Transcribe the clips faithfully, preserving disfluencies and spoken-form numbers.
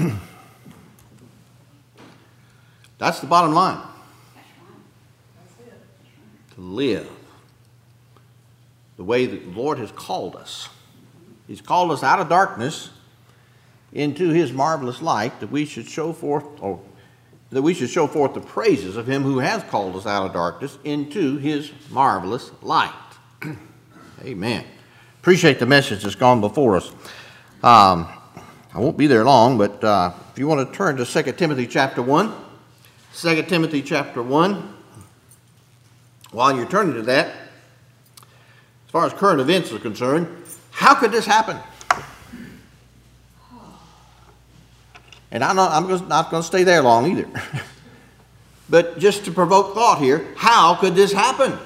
That's the bottom line. To live the way that the Lord has called us. He's called us out of darkness into his marvelous light, that we should show forth, or that we should show forth the praises of him who has called us out of darkness into his marvelous light. Amen. Appreciate the message that's gone before us. Um, I won't be there long, but uh, if you want to turn to Second Timothy chapter one, Second Timothy chapter one, while you're turning to that, as far as current events are concerned, how could this happen? And I'm not, I'm not going to stay there long either. But just to provoke thought here, how could this happen?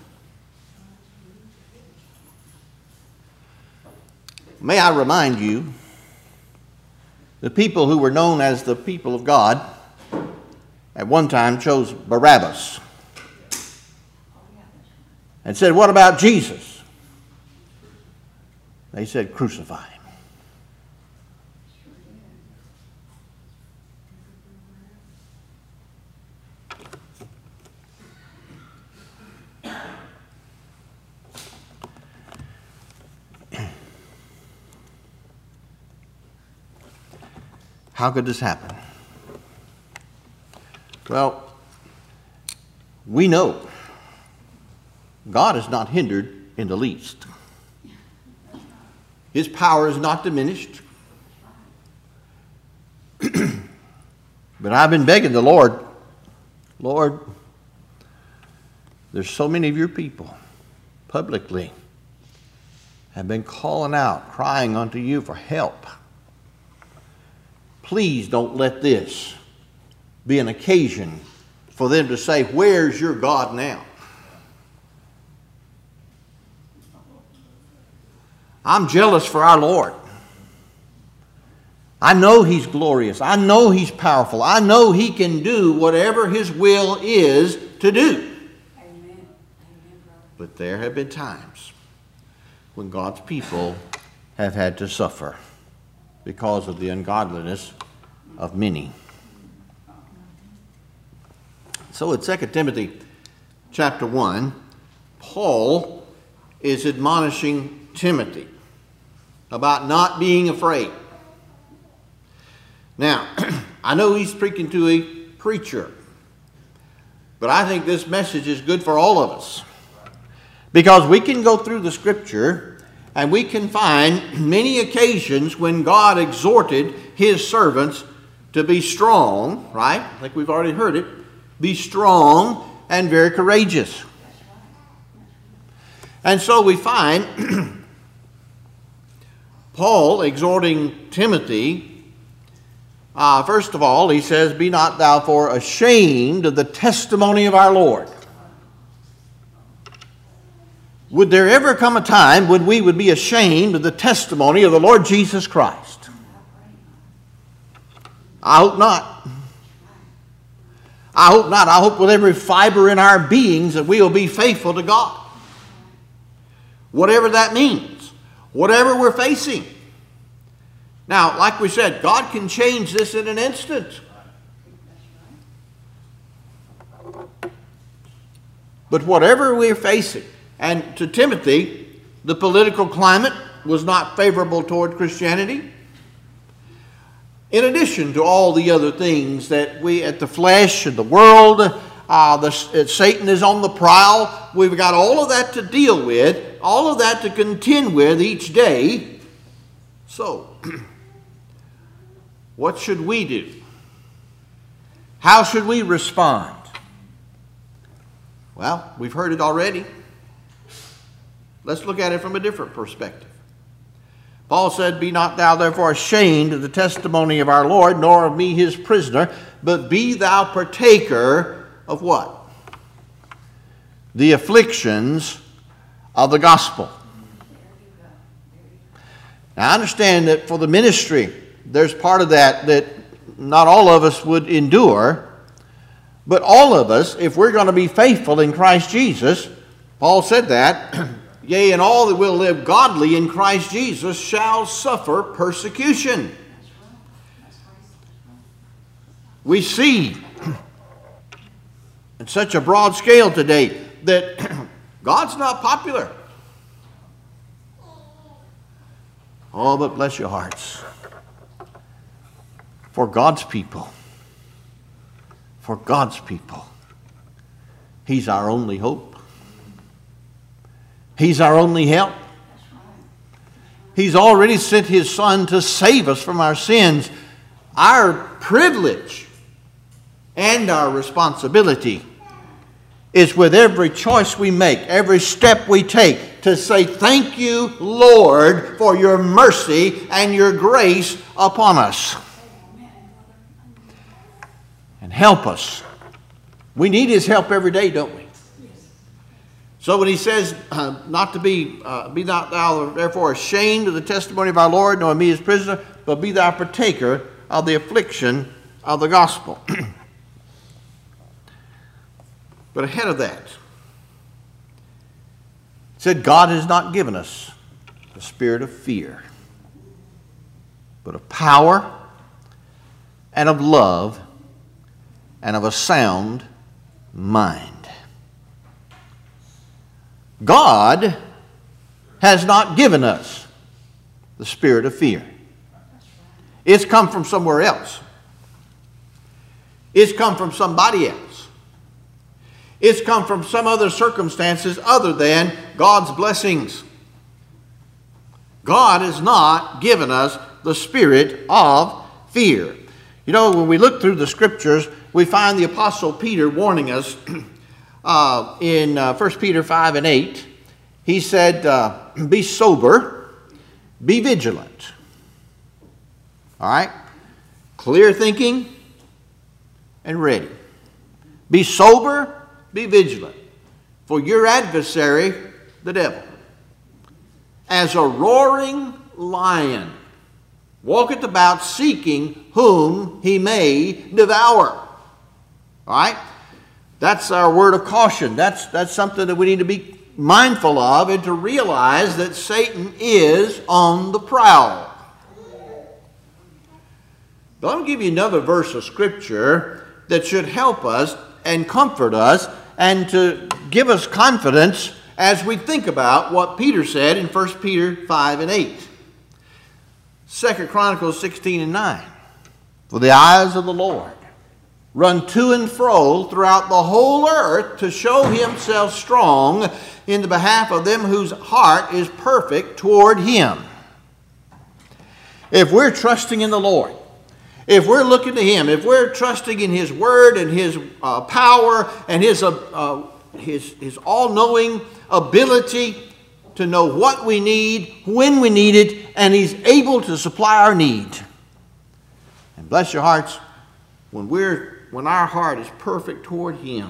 May I remind you, the people who were known as the people of God at one time chose Barabbas and said, "What about Jesus?" They said, "Crucify him." How could this happen? Well, we know God is not hindered in the least. His power is not diminished. But I've been begging the Lord, Lord, there's so many of your people publicly have been calling out, crying unto you for help. Please don't let this be an occasion for them to say, "Where's your God now?" I'm jealous for our Lord. I know he's glorious. I know he's powerful. I know he can do whatever his will is to do. Amen. But there have been times when God's people have had to suffer because of the ungodliness of many. So in Second Timothy chapter one, Paul is admonishing Timothy about not being afraid. Now, I know he's speaking to a preacher, but I think this message is good for all of us, because we can go through the scripture and we can find many occasions when God exhorted his servants to be strong, right? I think we've already heard it. Be strong and very courageous. And so we find Paul exhorting Timothy, uh, first of all, he says, "Be not thou for ashamed of the testimony of our Lord." Would there ever come a time when we would be ashamed of the testimony of the Lord Jesus Christ? I hope not. I hope not. I hope with every fiber in our beings that we will be faithful to God. Whatever that means. Whatever we're facing. Now, like we said, God can change this in an instant. But whatever we're facing, and to Timothy, the political climate was not favorable toward Christianity. In addition to all the other things that we, at the flesh and the world, uh, the, uh, Satan is on the prowl. We've got all of that to deal with, all of that to contend with each day. So, what should we do? How should we respond? Well, we've heard it already. Let's look at it from a different perspective. Paul said, "Be not thou therefore ashamed of the testimony of our Lord, nor of me his prisoner, but be thou partaker of" what? "The afflictions of the gospel." Now I understand that for the ministry, there's part of that that not all of us would endure, but all of us, if we're going to be faithful in Christ Jesus, Paul said that, "Yea, and all that will live godly in Christ Jesus shall suffer persecution." We see in such a broad scale today that God's not popular. Oh, but bless your hearts. For God's people, for God's people, He's our only hope. He's our only help. He's already sent His Son to save us from our sins. Our privilege and our responsibility is with every choice we make, every step we take, to say, thank you, Lord, for your mercy and your grace upon us. And help us. We need His help every day, don't we? So when He says, uh, not to be, uh, be not thou therefore ashamed of the testimony of our Lord, nor of me His prisoner, but be thou partaker of the affliction of the gospel. But ahead of that, it said God has not given us the spirit of fear, but of power and of love and of a sound mind. God has not given us the spirit of fear. It's come from somewhere else. It's come from somebody else. It's come from some other circumstances other than God's blessings. God has not given us the spirit of fear. You know, when we look through the Scriptures, we find the Apostle Peter warning us uh, in uh, First Peter five and eight. He said, uh, be sober, be vigilant. All right? Clear thinking and ready. Be sober, be vigilant, for your adversary, the devil, as a roaring lion, walketh about seeking whom he may devour. All right? That's our word of caution. That's, that's something that we need to be mindful of and to realize that Satan is on the prowl. But I'm going to give you another verse of Scripture that should help us and comfort us and to give us confidence as we think about what Peter said in First Peter five and eight. Second Chronicles sixteen and nine. For the eyes of the Lord run to and fro throughout the whole earth to show Himself strong in the behalf of them whose heart is perfect toward Him. If we're trusting in the Lord, if we're looking to Him, if we're trusting in His Word and His uh, power and His, uh, uh, His, His all-knowing ability to know what we need, when we need it, and He's able to supply our need. And bless your hearts, when, we're, when our heart is perfect toward Him,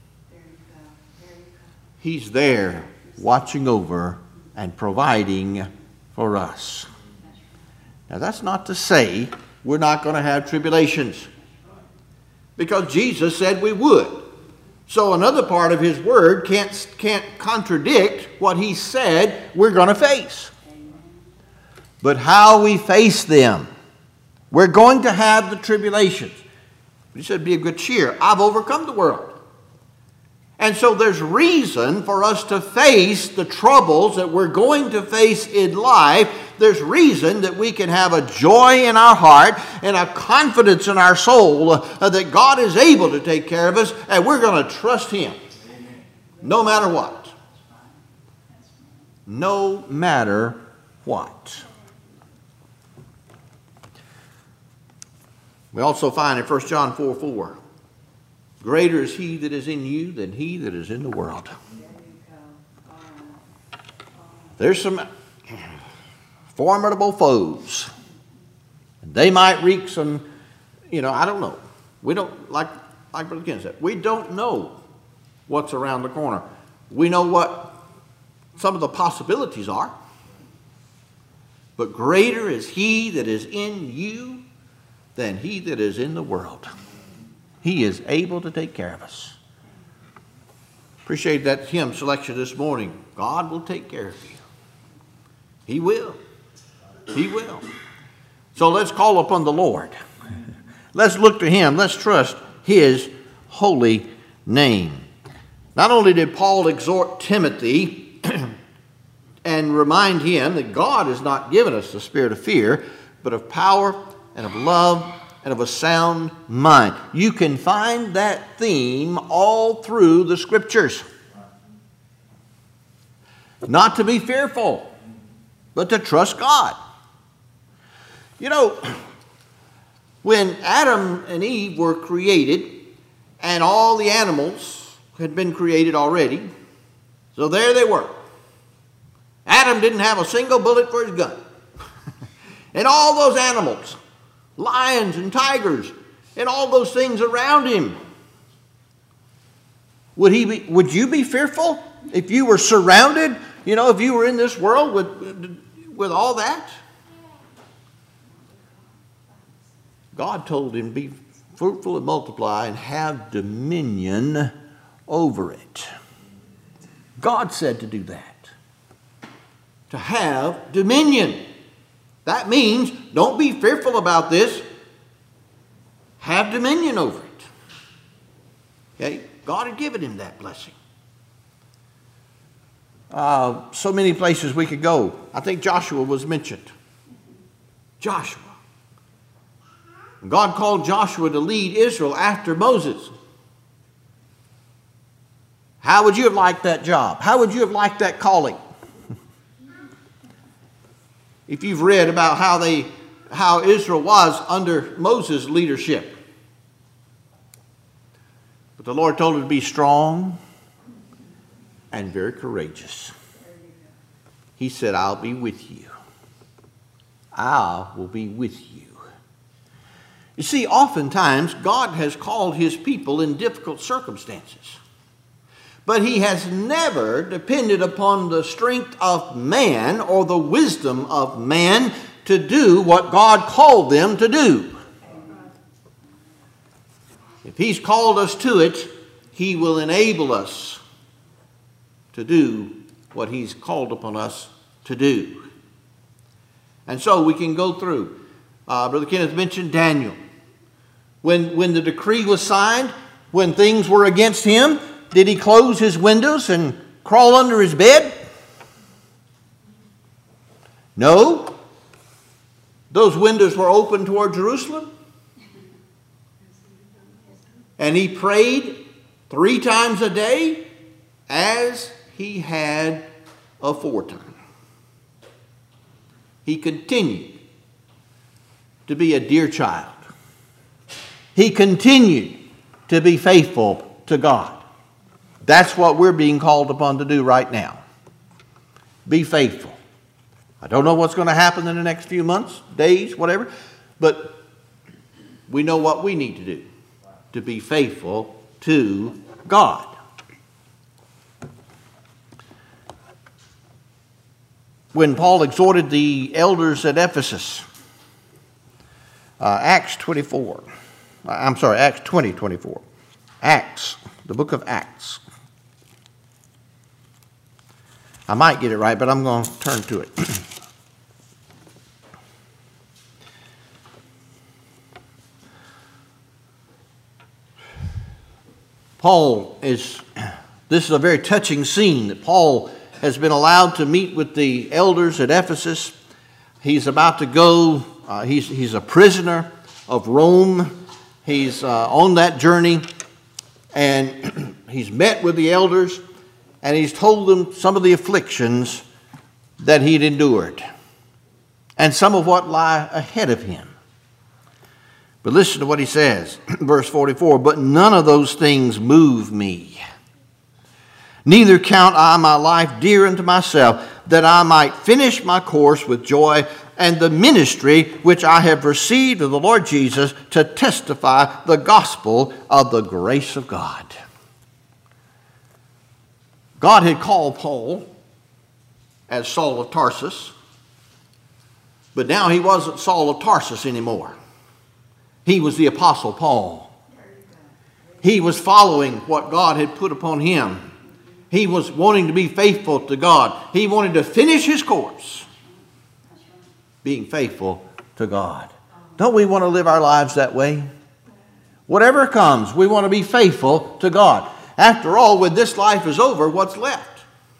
He's there watching over and providing for us. Now that's not to say we're not going to have tribulations, because Jesus said we would. So another part of His Word can't, can't contradict what He said we're going to face. But how we face them, we're going to have the tribulations. He said, be of good cheer. I've overcome the world. And so there's reason for us to face the troubles that we're going to face in life. There's reason that we can have a joy in our heart and a confidence in our soul uh, that God is able to take care of us, and we're going to trust Him no matter what. No matter what. We also find in First John four four, greater is He that is in you than he that is in the world. There's some formidable foes. They might wreak some, you know, I don't know. We don't, like, like Brother Ken said, we don't know what's around the corner. We know what some of the possibilities are. But greater is He that is in you than he that is in the world. He is able to take care of us. Appreciate that hymn selection this morning. God will take care of you. He will. He will. So let's call upon the Lord. Let's look to him. Let's trust his holy name. Not only did Paul exhort Timothy and remind him that God has not given us the spirit of fear, but of power and of love and of a sound mind. You can find that theme all through the Scriptures. Not to be fearful, but to trust God. You know, when Adam and Eve were created and all the animals had been created already, so there they were. Adam didn't have a single bullet for his gun. And all those animals, lions and tigers, and all those things around him, would he be, would you be fearful if you were surrounded, you know, if you were in this world with, with all that? God told him, be fruitful and multiply and have dominion over it. God said to do that. To have dominion. That means don't be fearful about this. Have dominion over it. Okay? God had given him that blessing. Uh, so many places we could go. I think Joshua was mentioned. Joshua. God called Joshua to lead Israel after Moses. How would you have liked that job? How would you have liked that calling? If you've read about how they, how Israel was under Moses' leadership. But the Lord told him to be strong and very courageous. He said, I'll be with you. I will be with you. You see, oftentimes God has called his people in difficult circumstances. But he has never depended upon the strength of man or the wisdom of man to do what God called them to do. If he's called us to it, he will enable us to do what he's called upon us to do. And so we can go through. Uh, Brother Kenneth mentioned Daniel. When, when the decree was signed, when things were against him, did he close his windows and crawl under his bed? No. Those windows were open toward Jerusalem. And he prayed three times a day as he had aforetime. He continued to be a dear child. He continued to be faithful to God. That's what we're being called upon to do right now. Be faithful. I don't know what's going to happen in the next few months, days, whatever, but we know what we need to do to be faithful to God. When Paul exhorted the elders at Ephesus, uh, Acts twenty-four, I'm sorry, Acts twenty, twenty-four, Acts, the book of Acts. I might get it right, but I'm going to turn to it. Paul is, this is a very touching scene that Paul has been allowed to meet with the elders at Ephesus. He's about to go, uh, he's, he's a prisoner of Rome. He's uh, on that journey, and he's met with the elders, and he's told them some of the afflictions that he'd endured and some of what lie ahead of him. But listen to what he says, verse forty-four, but none of those things move me. Neither count I my life dear unto myself, that I might finish my course with joy and the ministry which I have received of the Lord Jesus to testify the gospel of the grace of God. God had called Paul as Saul of Tarsus, but now he wasn't Saul of Tarsus anymore. He was the Apostle Paul. He was following what God had put upon him. He was wanting to be faithful to God. He wanted to finish his course, being faithful to God. Don't we want to live our lives that way? Whatever comes, we want to be faithful to God. After all, when this life is over, what's left?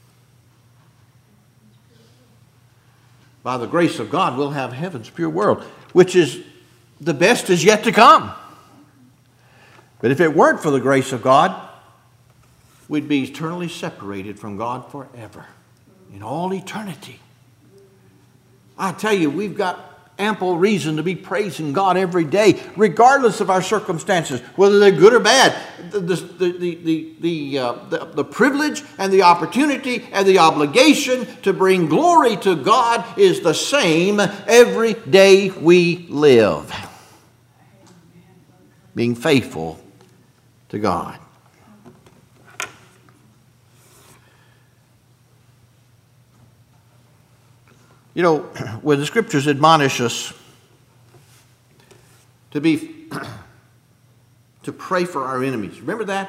By the grace of God, we'll have heaven's pure world, which is the best is yet to come. But if it weren't for the grace of God, we'd be eternally separated from God forever, in all eternity. I tell you, we've got ample reason to be praising God every day, regardless of our circumstances, whether they're good or bad. The, the, the, the, the, uh, the, the privilege and the opportunity and the obligation to bring glory to God is the same every day we live. Being faithful to God. You know, when the Scriptures admonish us to be, to pray for our enemies. Remember that?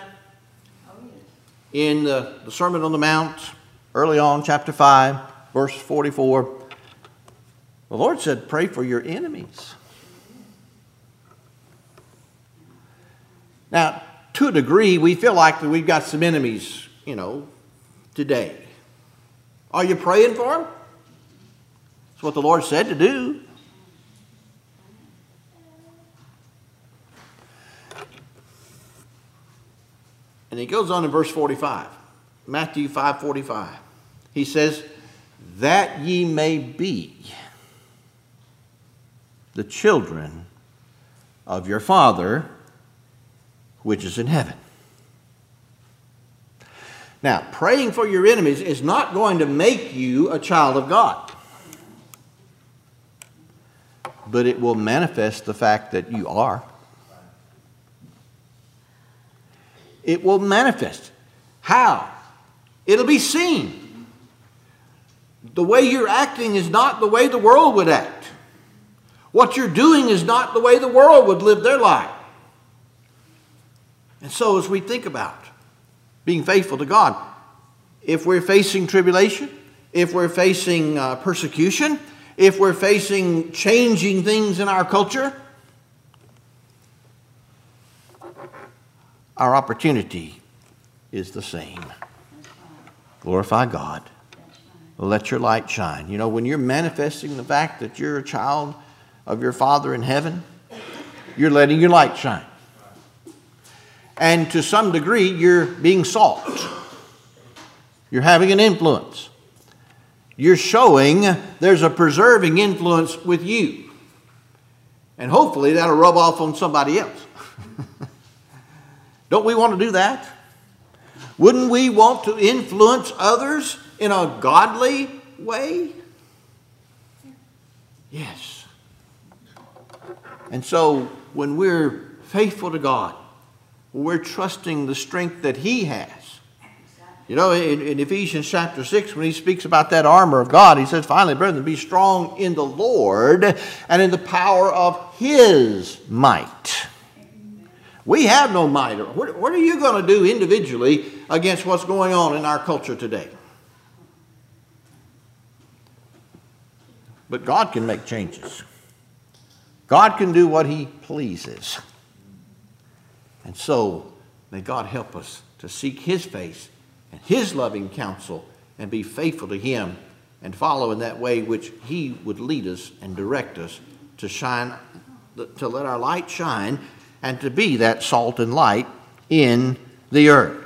In the, the Sermon on the Mount, early on, chapter five, verse forty-four, the Lord said, pray for your enemies. Now, to a degree, we feel like that we've got some enemies, you know, today. Are you praying for them? That's what the Lord said to do. And he goes on in verse forty-five. Matthew five forty-five. He says, that ye may be the children of your Father which is in heaven. Now, praying for your enemies is not going to make you a child of God. But it will manifest the fact that you are. It will manifest. How? It'll be seen. The way you're acting is not the way the world would act. What you're doing is not the way the world would live their life. And so as we think about being faithful to God, if we're facing tribulation, if we're facing uh, persecution, if we're facing changing things in our culture, our opportunity is the same. Glorify God. Let your light shine. You know, when you're manifesting the fact that you're a child of your Father in heaven, you're letting your light shine. And to some degree, you're being salt. You're having an influence. You're showing there's a preserving influence with you. And hopefully that'll rub off on somebody else. Don't we want to do that? Wouldn't we want to influence others in a godly way? Yes. And so when we're faithful to God, we're trusting the strength that He has. You know, in, in Ephesians chapter six, when he speaks about that armor of God, he says, finally, brethren, be strong in the Lord and in the power of His might. We have no might. What, what are you going to do individually against what's going on in our culture today? But God can make changes. God can do what He pleases. And so, may God help us to seek His face and His loving counsel and be faithful to Him and follow in that way which He would lead us and direct us to shine, to let our light shine and to be that salt and light in the earth.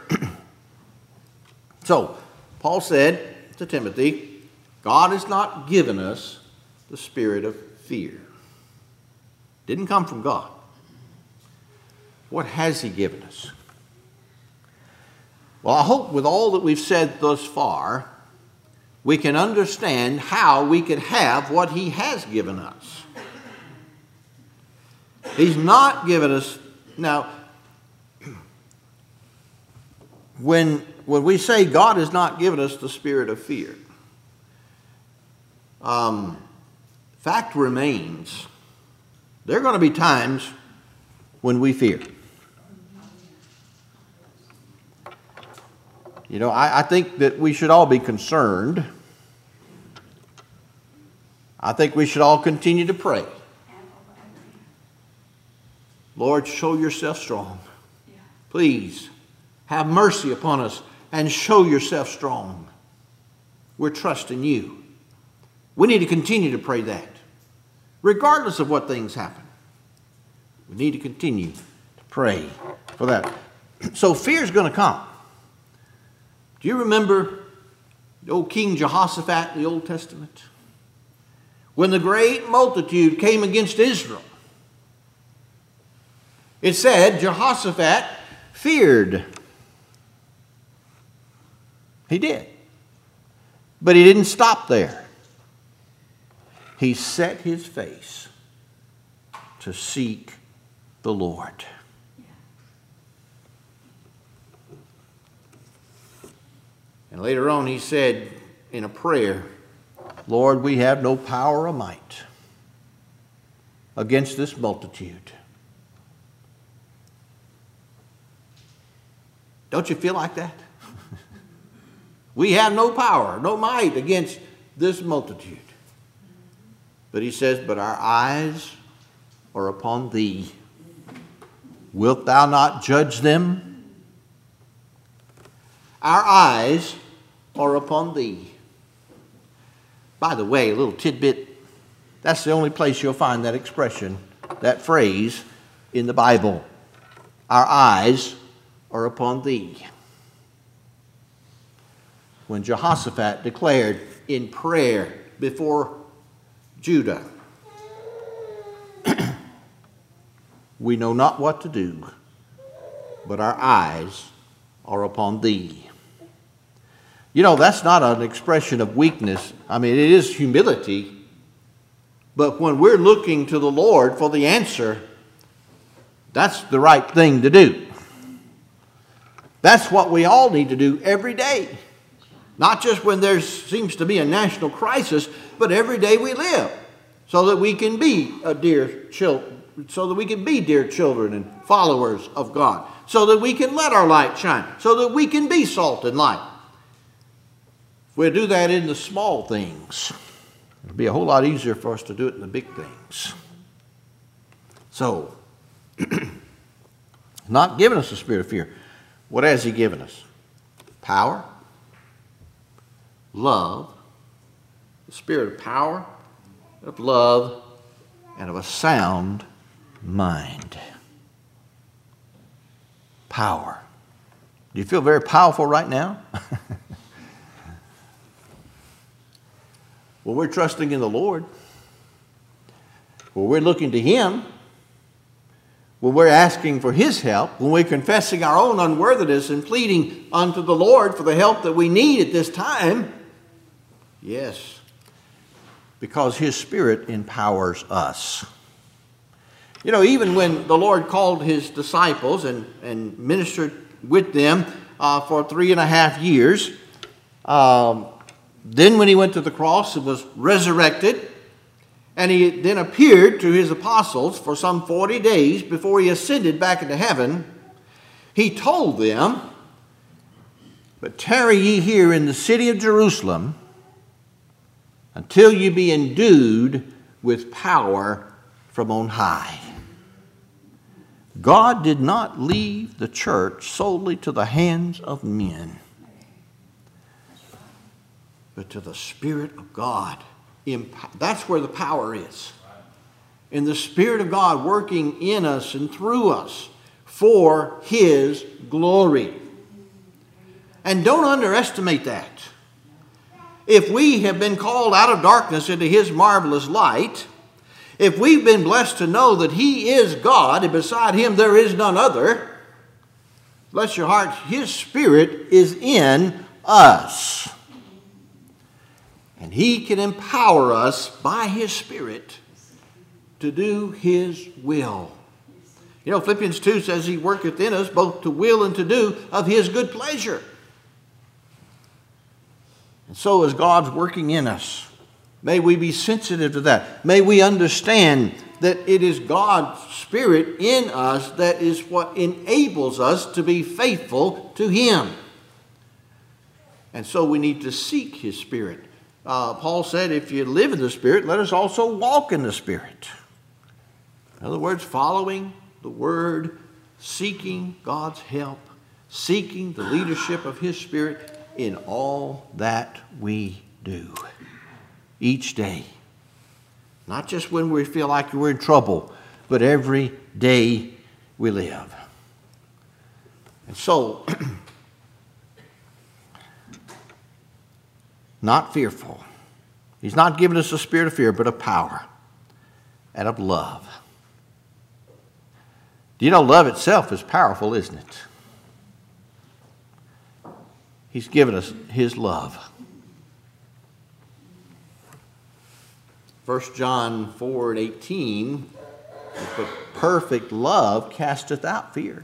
So, Paul said to Timothy, God has not given us the spirit of fear. Didn't come from God. What has He given us? Well, I hope with all that we've said thus far, we can understand how we can have what He has given us. He's not given us... Now, when, when we say God has not given us the spirit of fear, um, fact remains, there are going to be times when we fear. You know, I, I think that we should all be concerned. I think we should all continue to pray. Lord, show yourself strong. Please have mercy upon us and show yourself strong. We're trusting you. We need to continue to pray that, regardless of what things happen. We need to continue to pray for that. So fear is going to come. Do you remember the old King Jehoshaphat in the Old Testament? When the great multitude came against Israel, it said Jehoshaphat feared. He did. But he didn't stop there. He set his face to seek the Lord. And later on he said in a prayer, Lord, we have no power or might against this multitude. Don't you feel like that? We have no power, no might against this multitude. But he says, but our eyes are upon thee. Wilt thou not judge them? Our eyes are upon thee. By the way, a little tidbit, that's the only place you'll find that expression, that phrase in the Bible. Our eyes are upon thee. When Jehoshaphat declared in prayer before Judah, we know not what to do, but our eyes are upon thee. You know, that's not an expression of weakness. I mean, it is humility. But when we're looking to the Lord for the answer, that's the right thing to do. That's what we all need to do every day. Not just when there seems to be a national crisis, but every day we live, so that we can be a dear children, so that we can be dear children and followers of God, so that we can let our light shine, so that we can be salt and light. If we do that in the small things, it'll be a whole lot easier for us to do it in the big things. So, not giving us a spirit of fear. What has he given us? Power, love, the spirit of power, of love, and of a sound mind. Power. Do you feel very powerful right now? Well, we're trusting in the Lord. Well, we're looking to him. When we're asking for his help, when we're confessing our own unworthiness and pleading unto the Lord for the help that we need at this time, yes, because his Spirit empowers us. You know, even when the Lord called his disciples and, and ministered with them uh, for three and a half years, um, then when he went to the cross and was resurrected, and he then appeared to his apostles for some forty days before he ascended back into heaven, he told them, but tarry ye here in the city of Jerusalem until you be endued with power from on high. God did not leave the church solely to the hands of men, but to the Spirit of God. That's where the power is. In the Spirit of God working in us and through us for his glory. And don't underestimate that. If we have been called out of darkness into his marvelous light, if we've been blessed to know that he is God and beside him there is none other, bless your heart, his Spirit is in us. And he can empower us by his Spirit to do his will. You know, Philippians two says he worketh in us both to will and to do of his good pleasure. And so is God's working in us. May we be sensitive to that. May we understand that it is God's Spirit in us that is what enables us to be faithful to him. And so we need to seek his Spirit. Uh, Paul said, if you live in the Spirit, let us also walk in the Spirit. In other words, following the Word, seeking God's help, seeking the leadership of His Spirit in all that we do each day. Not just when we feel like we're in trouble, but every day we live. And so, not fearful. He's not given us a spirit of fear, but of power and of love. Do you know love itself is powerful, isn't it? He's given us His love. First John four and eighteen, but perfect love casteth out fear.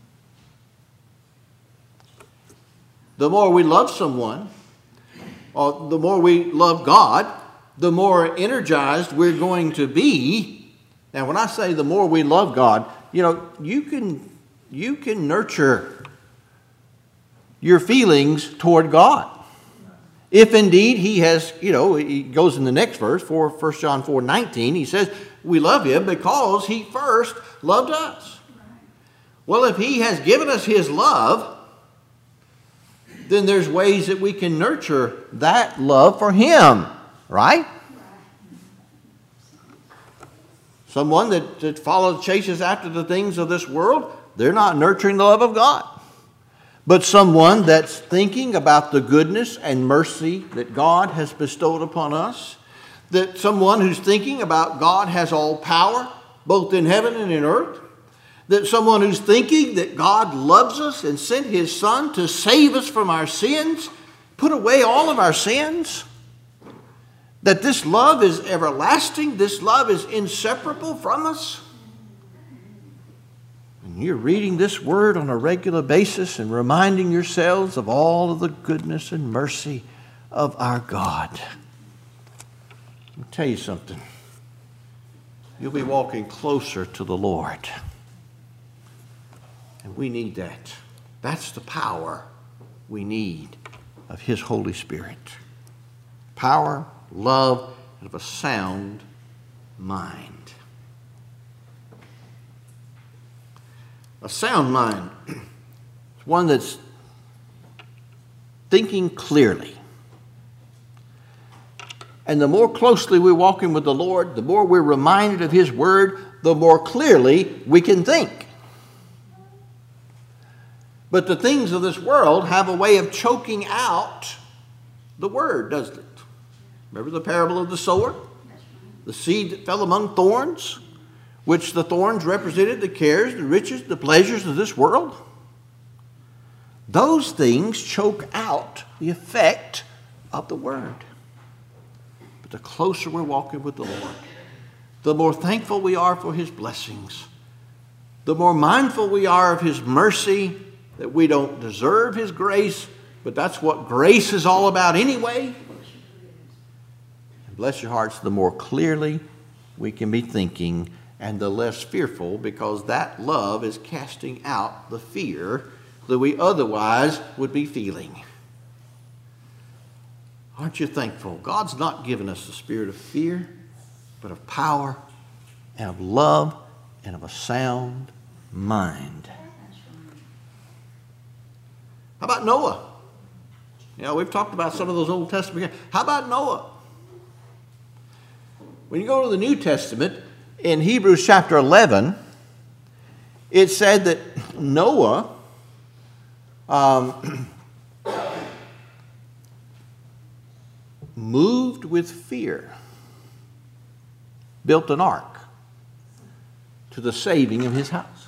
The more we love someone, or the more we love God, the more energized we're going to be. Now, when I say the more we love God, you know, you can, you can nurture your feelings toward God. If indeed He has, you know, he goes in the next verse, for First John four nineteen, he says, we love Him because He first loved us. Well, if He has given us His love, then there's ways that we can nurture that love for Him, right? Someone that, that follows, chases after the things of this world, they're not nurturing the love of God. But someone that's thinking about the goodness and mercy that God has bestowed upon us, that someone who's thinking about God has all power, both in heaven and in earth, that someone who's thinking that God loves us and sent His Son to save us from our sins, put away all of our sins, that this love is everlasting, this love is inseparable from us. And you're reading this Word on a regular basis and reminding yourselves of all of the goodness and mercy of our God. I'll tell you something. You'll be walking closer to the Lord. And we need that. That's the power we need of His Holy Spirit. Power, love, and of a sound mind. A sound mind is one that's thinking clearly. And the more closely we're walking with the Lord, the more we're reminded of His Word, the more clearly we can think. But the things of this world have a way of choking out the Word, doesn't it? Remember the parable of the sower? The seed that fell among thorns, which the thorns represented the cares, the riches, the pleasures of this world. Those things choke out the effect of the Word. But the closer we're walking with the Lord, the more thankful we are for His blessings, the more mindful we are of His mercy, that we don't deserve His grace, but that's what grace is all about anyway. And bless your hearts, the more clearly we can be thinking, and the less fearful, because that love is casting out the fear that we otherwise would be feeling. Aren't you thankful? God's not given us the spirit of fear, but of power and of love and of a sound mind. How about Noah? You know, we've talked about some of those Old Testament. How about Noah? When you go to the New Testament, in Hebrews chapter eleven, it said that Noah um, moved with fear, built an ark to the saving of his house.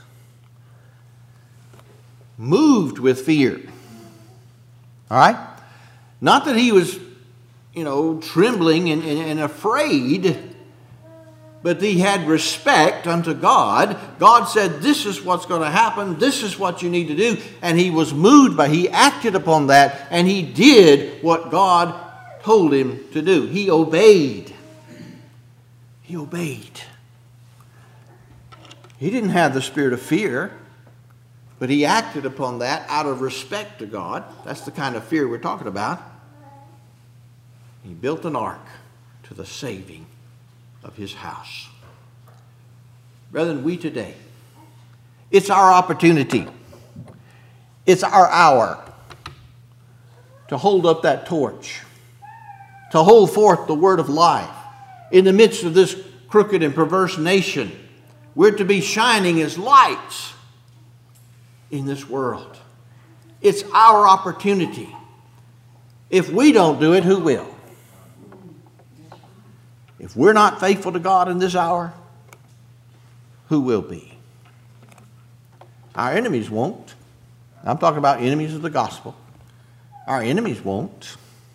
Moved with fear. All right? Not that he was, you know, trembling and, and, and afraid, but he had respect unto God. God said, this is what's going to happen. This is what you need to do. And he was moved by, he acted upon that, and he did what God told him to do. He obeyed. He obeyed. He didn't have the spirit of fear, but he acted upon that out of respect to God. That's the kind of fear we're talking about. He built an ark to the saving of his house. Brethren, we today, It's our opportunity. It's our hour to hold up that torch, to hold forth the word of life. In the midst of this crooked and perverse nation, we're to be shining as lights in this world. It's our opportunity. If we don't do it, who will? If we're not faithful to God in this hour, who will be? Our enemies won't. I'm talking about enemies of the gospel. Our enemies won't.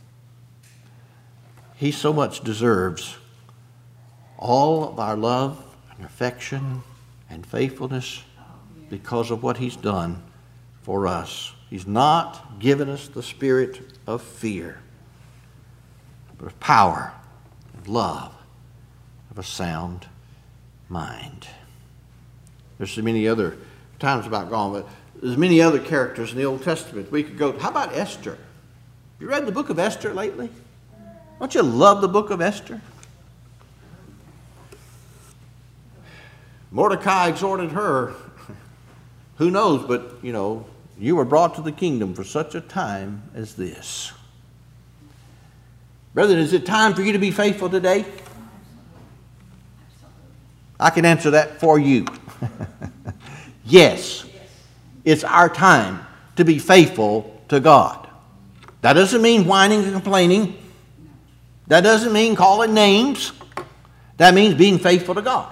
He so much deserves all of our love and affection and faithfulness because of what he's done for us. He's not given us the spirit of fear, but of power, of love, of a sound mind. There's so many other times about gone, but there's many other characters in the Old Testament. We could go, how about Esther? You read the book of Esther lately? Don't you love the book of Esther? Mordecai exhorted her. Who knows, but, you know, you were brought to the kingdom for such a time as this. Brethren, is it time for you to be faithful today? I can answer that for you. Yes, it's our time to be faithful to God. That doesn't mean whining and complaining. That doesn't mean calling names. That means being faithful to God.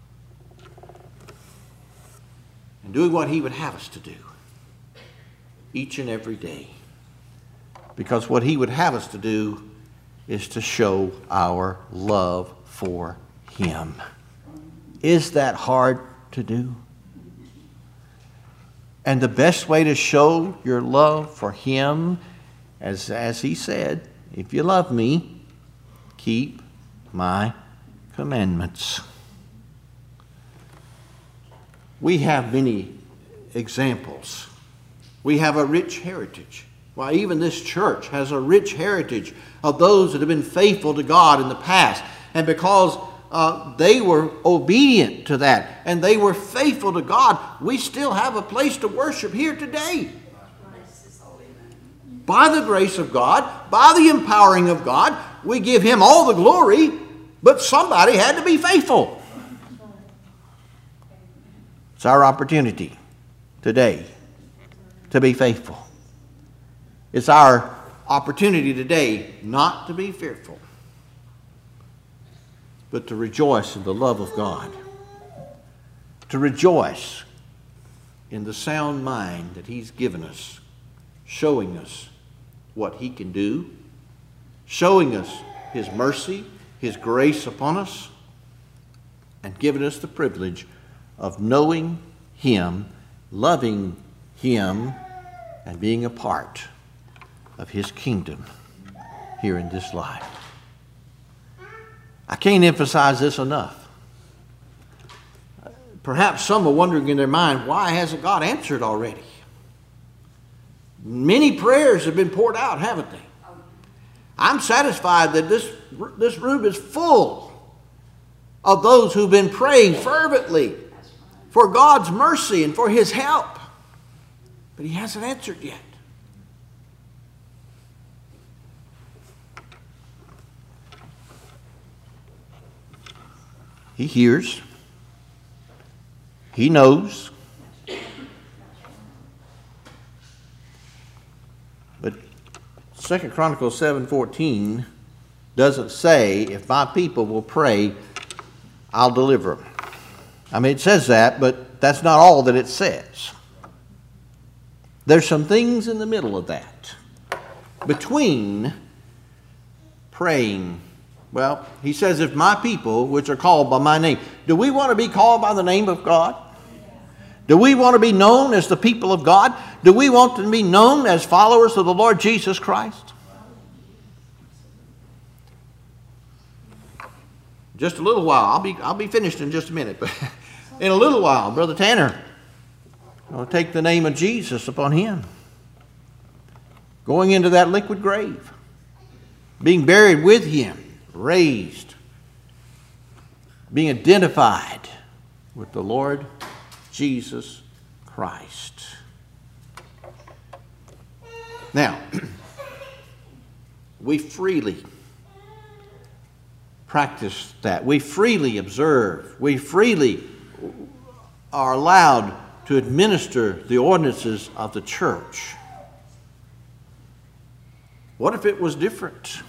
And doing what he would have us to do each and every day. Because what he would have us to do is to show our love for him. Is that hard to do? And the best way to show your love for him, as, as he said, if you love me, keep my commandments. We have many examples. We have a rich heritage. Why, even this church has a rich heritage of those that have been faithful to God in the past. And because uh, they were obedient to that and they were faithful to God, we still have a place to worship here today. By the grace of God, by the empowering of God, we give him all the glory, but somebody had to be faithful. It's our opportunity today to be faithful. It's our opportunity today not to be fearful, but to rejoice in the love of God. To rejoice in the sound mind that he's given us, showing us what he can do, showing us his mercy, his grace upon us, and giving us the privilege of knowing him, loving him, and being a part of his kingdom here in this life. I can't emphasize this enough. Perhaps some are wondering in their mind, why hasn't God answered already? Many prayers have been poured out, haven't they? I'm satisfied that this, this room is full of those who've been praying fervently for God's mercy and for his help. But he hasn't answered yet. He hears. He knows. But Second Chronicles seven fourteen doesn't say, if my people will pray, I'll deliver them. I mean, it says that, but that's not all that it says. There's some things in the middle of that. Between praying, well, he says, if my people, which are called by my name. Do we want to be called by the name of God? Do we want to be known as the people of God? Do we want to be known as followers of the Lord Jesus Christ? Just a little while. I'll be, I'll be finished in just a minute. But in a little while, Brother Tanner will take the name of Jesus upon him. Going into that liquid grave. Being buried with him. Raised. Being identified with the Lord Jesus Christ. Now, we freely practice that. We freely observe. We freely are allowed to administer the ordinances of the church. What if it was different?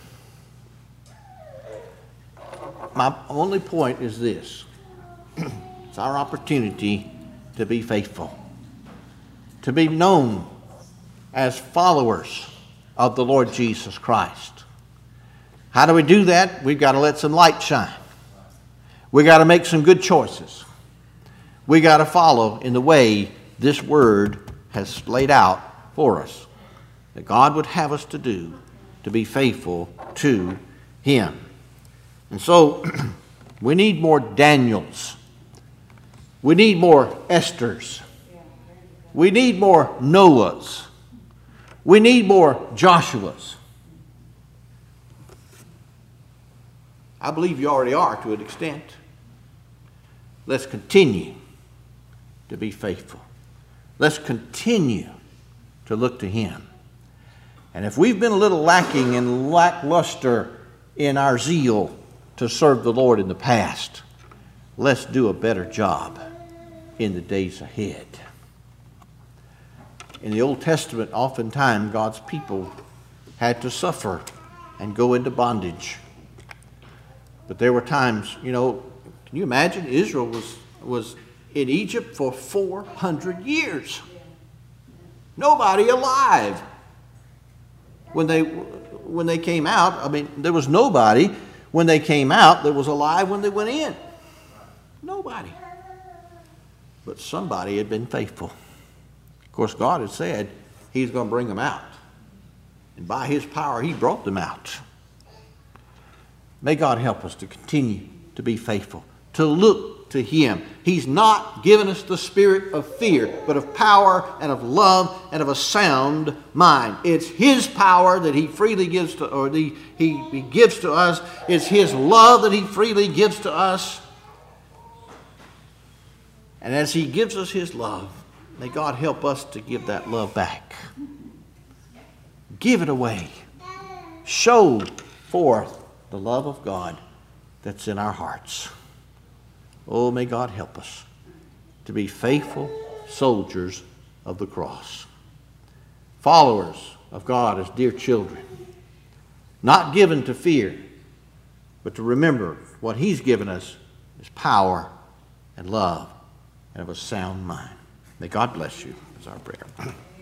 My only point is this. It's our opportunity to be faithful, to be known as followers of the Lord Jesus Christ. How do we do that? We've got to let some light shine. We've got to make some good choices. We've got to follow in the way this word has laid out for us, that God would have us to do, to be faithful to Him. And so, we need more Daniels. We need more Esthers. We need more Noahs. We need more Joshuas. I believe you already are to an extent. Let's continue to be faithful. Let's continue to look to Him. And if we've been a little lacking and lackluster in our zeal to serve the Lord in the past, let's do a better job in the days ahead. In the Old Testament, oftentimes God's people had to suffer and go into bondage. But there were times, you know, can you imagine? Israel was, was in Egypt for four hundred years. Nobody alive. When they, when they came out, I mean, there was nobody when they came out that was alive when they went in. Nobody. But somebody had been faithful. Of course, God had said He's going to bring them out. And by His power, He brought them out. May God help us to continue to be faithful, to look to Him. He's not given us the spirit of fear, but of power and of love and of a sound mind. It's His power that He freely gives to, or the, he, he gives to us. It's His love that He freely gives to us. And as He gives us His love, may God help us to give that love back. Give it away. Show forth the love of God that's in our hearts. Oh, may God help us to be faithful soldiers of the cross. Followers of God as dear children. Not given to fear, but to remember what He's given us is power and love and of a sound mind. May God bless you is our prayer.